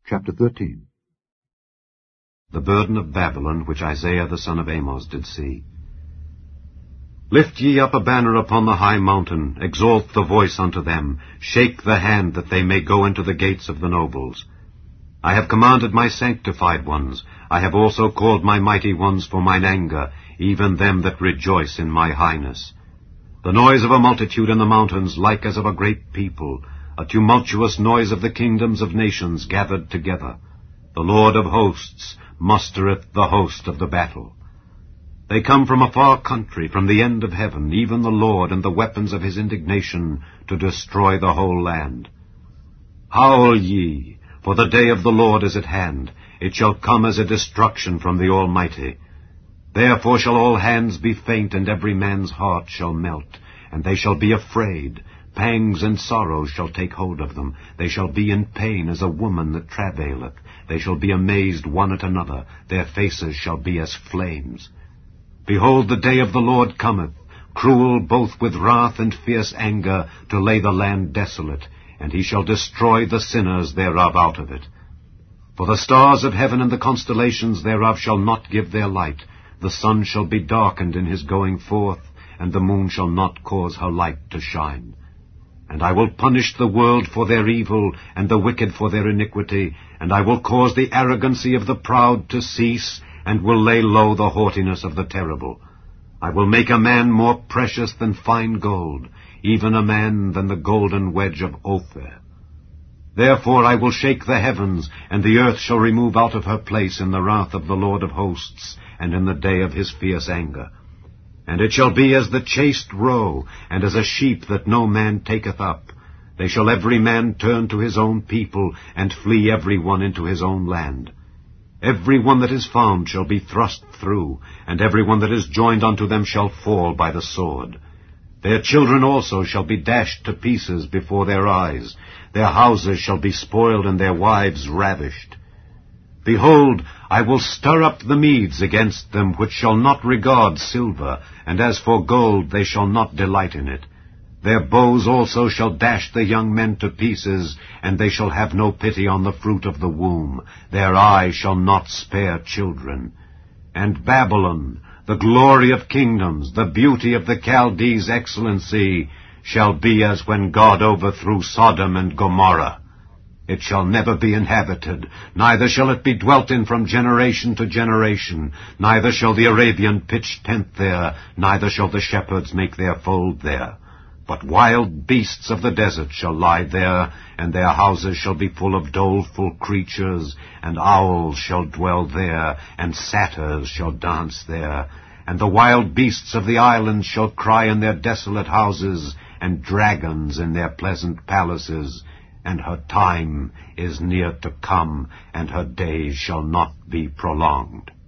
Chapter 13. The burden of Babylon, which Isaiah the son of Amos did see. Lift ye up a banner upon the high mountain, exalt the voice unto them, shake the hand that they may go into the gates of the nobles. I have commanded my sanctified ones, I have also called my mighty ones for mine anger, even them that rejoice in my highness. The noise of a multitude in the mountains, like as of a great people, a tumultuous noise of the kingdoms of nations gathered together. The Lord of hosts mustereth the host of the battle. They come from a far country, from the end of heaven, even the Lord and the weapons of his indignation, to destroy the whole land. Howl ye, for the day of the Lord is at hand. It shall come as a destruction from the Almighty. Therefore shall all hands be faint, and every man's heart shall melt, and they shall be afraid. Pangs and sorrows shall take hold of them. They shall be in pain as a woman that travaileth. They shall be amazed one at another. Their faces shall be as flames. Behold, the day of the Lord cometh, cruel both with wrath and fierce anger, to lay the land desolate, and he shall destroy the sinners thereof out of it. For the stars of heaven and the constellations thereof shall not give their light. The sun shall be darkened in his going forth, and the moon shall not cause her light to shine. And I will punish the world for their evil, and the wicked for their iniquity, and I will cause the arrogancy of the proud to cease, and will lay low the haughtiness of the terrible. I will make a man more precious than fine gold, even a man than the golden wedge of Ophir. Therefore I will shake the heavens, and the earth shall remove out of her place in the wrath of the Lord of hosts, and in the day of his fierce anger. And it shall be as the chaste roe, and as a sheep that no man taketh up. They shall every man turn to his own people, and flee every one into his own land. Every one that is found shall be thrust through, and every one that is joined unto them shall fall by the sword. Their children also shall be dashed to pieces before their eyes. Their houses shall be spoiled, and their wives ravished. Behold, I will stir up the Medes against them, which shall not regard silver, and as for gold, they shall not delight in it. Their bows also shall dash the young men to pieces, and they shall have no pity on the fruit of the womb. Their eye shall not spare children. And Babylon, the glory of kingdoms, the beauty of the Chaldees' excellency, shall be as when God overthrew Sodom and Gomorrah. It shall never be inhabited, neither shall it be dwelt in from generation to generation. Neither shall the Arabian pitch tent there, neither shall the shepherds make their fold there. But wild beasts of the desert shall lie there, and their houses shall be full of doleful creatures, and owls shall dwell there, and satyrs shall dance there. And the wild beasts of the islands shall cry in their desolate houses, and dragons in their pleasant palaces. And her time is near to come, and her days shall not be prolonged.